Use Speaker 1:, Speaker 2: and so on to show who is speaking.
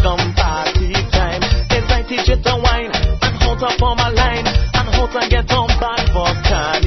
Speaker 1: come party time. As I teach you to wine and hold up on my line and hold and get on back for time.